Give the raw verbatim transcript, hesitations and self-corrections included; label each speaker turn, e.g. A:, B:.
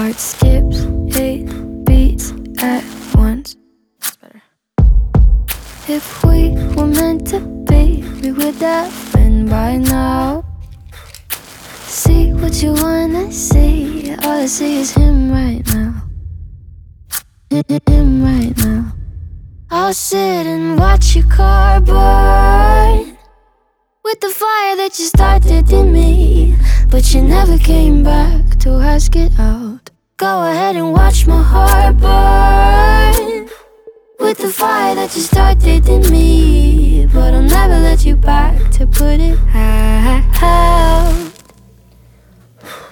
A: heart skips eight beats at once. That's better. If we were meant to be, we would have been by now. See what you wanna see, all I see is him right now. Him right now. I'll sit and watch your car burn with the fire that you started in me, but you never came back to ask it out. Go ahead and watch my heart burn with the fire that you started in me, but I'll never let you back to put it out.